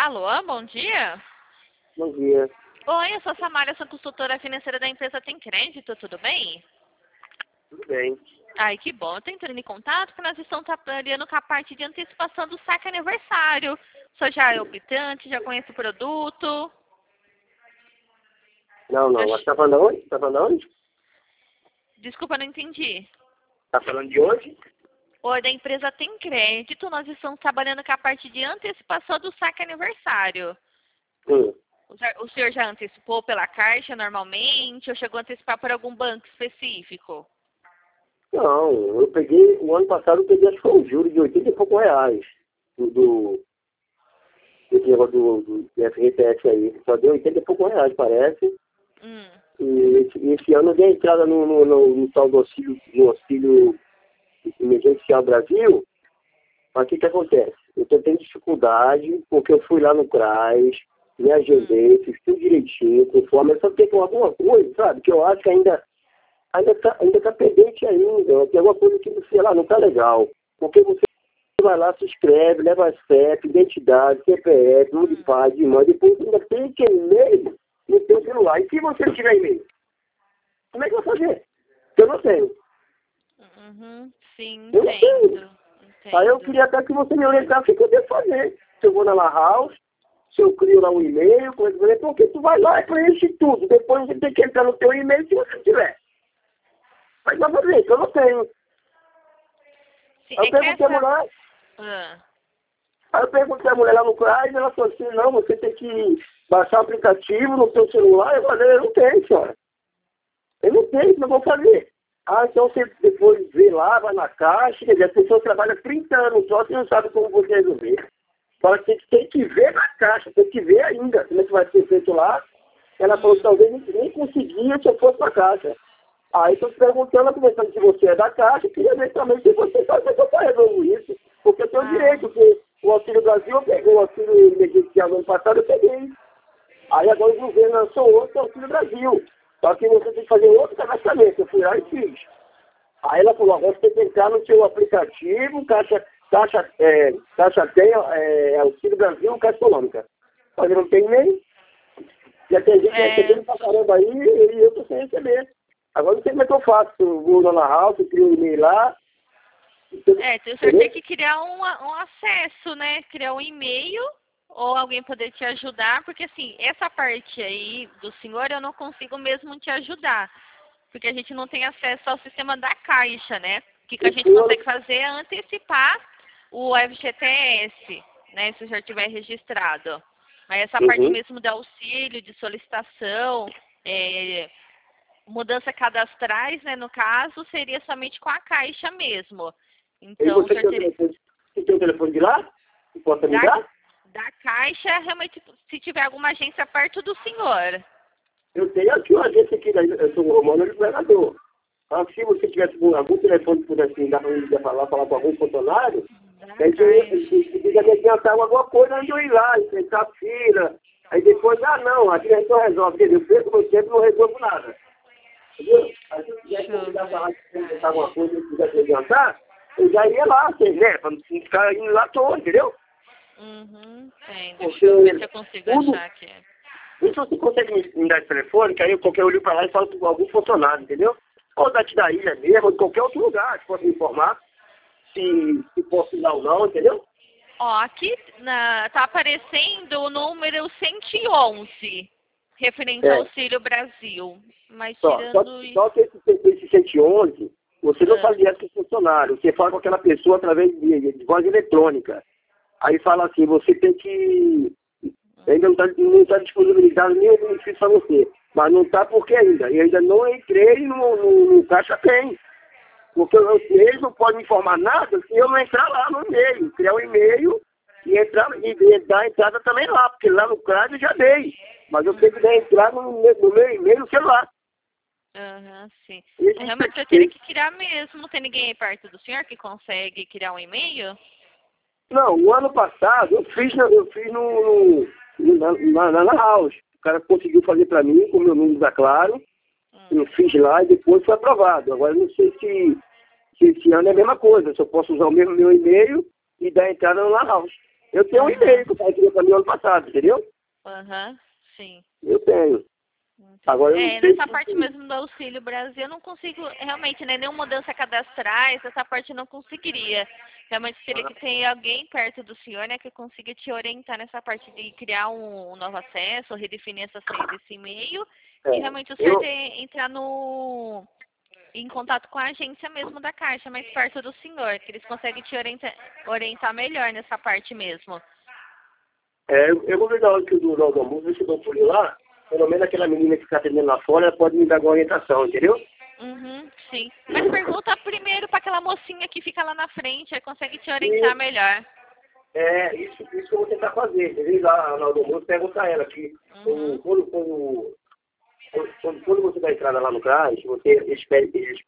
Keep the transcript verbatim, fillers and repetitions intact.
Alô, bom dia. Bom dia. Oi, eu sou a Samária, sou consultora financeira da empresa Tem Crédito, tudo bem? Tudo bem. Ai, que bom. Eu tô entrando em contato porque nós estamos trabalhando com a parte de antecipação do saque aniversário. O senhor já é optante, já conhece o produto? Não, não. Já- Você tá falando onde? Tá falando onde? Desculpa, não entendi. Tá falando de onde? Oi, da empresa Tem Crédito, nós estamos trabalhando com a parte de antecipação do saque aniversário. Hum. O senhor- o senhor já antecipou pela Caixa normalmente ou chegou a antecipar por algum banco específico? Não, eu peguei, o ano passado eu peguei, acho que foi um juro de oitenta e poucos reais. Do, do, desse negócio do, do F G T S aí. Só deu oitenta e poucos reais, parece. Hum. E esse, esse ano eu dei entrada no, no, no, no tal do auxílio, no auxílio emergencial Brasil. Mas o que que acontece? Eu tô tendo dificuldade porque eu fui lá no CRAS, me agendei, fiz tudo direitinho, conforme, só tem alguma coisa, sabe? Que eu acho que ainda ainda tá, ainda tá pendente ainda. Tem alguma coisa que, sei lá, não tá legal. Porque você vai lá, se inscreve, leva C E P, identidade, C P F, número de pai, de mãe, depois ainda tem que e-mail no seu celular. E se você não tiver e-mail? Como é que eu vou fazer? Eu não tenho. Uhum. Sim, Eu não tenho. entendo. Aí eu Entendo. queria até que você me orientasse o que eu devo fazer. Se eu vou na La House, se eu crio lá um e-mail, coisa do tipo, porque tu vai lá e preenche tudo. Depois você tem que entrar no teu e-mail se você tiver. Mas vai fazer, que eu não tenho. Sim, Aí eu é que perguntei a essa... mulher, Ah. aí eu perguntei a mulher lá no CRAS, ela falou assim, não, você tem que baixar o aplicativo no seu celular. Eu falei, eu não tenho, senhora. Eu não tenho, o que eu vou fazer? Ah, então você depois vê lá, vai na caixa, quer dizer, a pessoa trabalha trinta anos só, você não sabe como você resolver. Fala que tem, que tem que ver na caixa, tem que ver ainda como é que vai ser feito lá. Ela falou que talvez nem, nem conseguia se eu fosse pra caixa. Aí estou te perguntando, aproveitando que você é da caixa, queria ver também se você sabe como é que eu resolver isso. Porque eu tenho Ah. direito, porque o Auxílio Brasil eu peguei, o Auxílio Emergencial no ano passado eu peguei. Aí agora o governo lançou outro Auxílio Brasil. Só que você tem que fazer outro cadastramento. Eu fui lá e fiz. Aí ela falou, agora você tem que entrar no seu aplicativo, Caixa, Caixa, é, Caixa tem é, Auxílio Brasil, Caixa Econômica. Mas eu não tenho e-mail. Já tem gente É... recebendo pra caramba aí e eu tô sem receber. Agora não sei como é que eu faço. Eu vou lá na house, crio um e-mail lá. É, então o senhor tem que criar um, um acesso, né? Criar um e-mail ou alguém poder te ajudar, porque assim, essa parte aí do senhor eu não consigo mesmo te ajudar, porque a gente não tem acesso ao sistema da Caixa, né? O que, que a gente consegue fazer é antecipar o F G T S, né? Se o senhor tiver registrado. Mas essa parte Uhum. mesmo de auxílio, de solicitação, é, mudança cadastrais, né? No caso, seria somente com a Caixa mesmo. E Então, o você senhor tem o teria... telefone, você tem o telefone de lá? Que possa me Da, dar? da Caixa, realmente, se tiver alguma agência perto do senhor. Eu tenho aqui uma agência aqui, eu sou o Romano de Governador. Então, se você tivesse com algum telefone que pudesse me dar para mim falar, falar com algum funcionário, Da aí você já me adiantar alguma coisa, onde eu ir lá, enfrentar a fila. Aí depois, ah não, aqui a gente não resolve, quer dizer, eu perco meu tempo e não resolvo nada. Entendeu? Aí se eu tivesse que ligar para lá, se inventar alguma coisa, se eu quisesse adiantar, eu já ia lá, assim, né? Para não ficar indo lá à toa, entendeu? Uhum, tem. Porque Deixa eu ver se eu consigo tudo, achar aqui. e se você consegue me, me dar esse telefone, que aí eu qualquer olho para lá e falo com algum funcionário, entendeu? Ou daqui da ilha mesmo, ou de qualquer outro lugar, que possa me informar se, se posso ir lá ou não, entendeu? Ó, aqui na, tá aparecendo o número cento e onze, referente ao É, Auxílio Brasil. Mas só, só, tirando isso... só que esse, esse cento e onze, você não Ah, faz direto com o funcionário, você fala com aquela pessoa através de, de voz eletrônica. Aí fala assim, você tem que... Ainda não está não tá disponibilizado nenhum benefício para você. Mas não está porque ainda. Eu ainda não entrei no, no, no Caixa Tem. Porque eu, eles não podem me informar nada se eu não entrar lá no e-mail. Criar um e-mail e, entrar, e dar a entrada também lá. Porque lá no CRAS eu já dei. Mas eu tenho que dar a entrada no, meu- no meu e-mail no celular. aham, sim. Esse Realmente você é teria o que criar mesmo. Não tem ninguém aí perto do senhor que consegue criar um e-mail? Não, o ano passado eu fiz, na- eu fiz no, no, na, na, na na House. O cara conseguiu fazer para mim, com o meu número da Claro. Hum. Eu fiz lá e depois foi aprovado. Agora eu não sei se, se esse ano é a mesma coisa. Se eu posso usar o mesmo meu e-mail e dar entrada no La House. Eu tenho um e-mail que o pai criou para mim ano passado, entendeu? Aham, uhum, sim. Eu tenho. Agora, eu é, nessa parte mesmo do Auxílio Brasil, eu não consigo, realmente, né, nenhuma mudança cadastrais, essa parte eu não conseguiria. Realmente teria que ter alguém perto do senhor, né, que consiga te orientar nessa parte de criar um, um novo acesso, redefinir essa senha desse e-mail, é, e realmente o senhor eu, ter, entrar no, em contato com a agência mesmo da Caixa, mais perto do senhor, que eles conseguem te orientar, orientar melhor nessa parte mesmo. é, eu, eu vou ver da hora que o do do almoço, ver se eu dou um pulinho lá, pelo menos aquela menina que fica atendendo lá fora, ela pode me dar alguma orientação, entendeu? Uhum, sim. Mas pergunta primeiro para aquela mocinha que fica lá na frente, aí consegue te orientar E, melhor. é, isso, isso que eu vou tentar fazer. Entendeu? Lá na hora do almoço, pergunta a ela que Uhum. quando, quando, quando, quando, quando você dá entrada lá no CRAS, você, eles, pedem, eles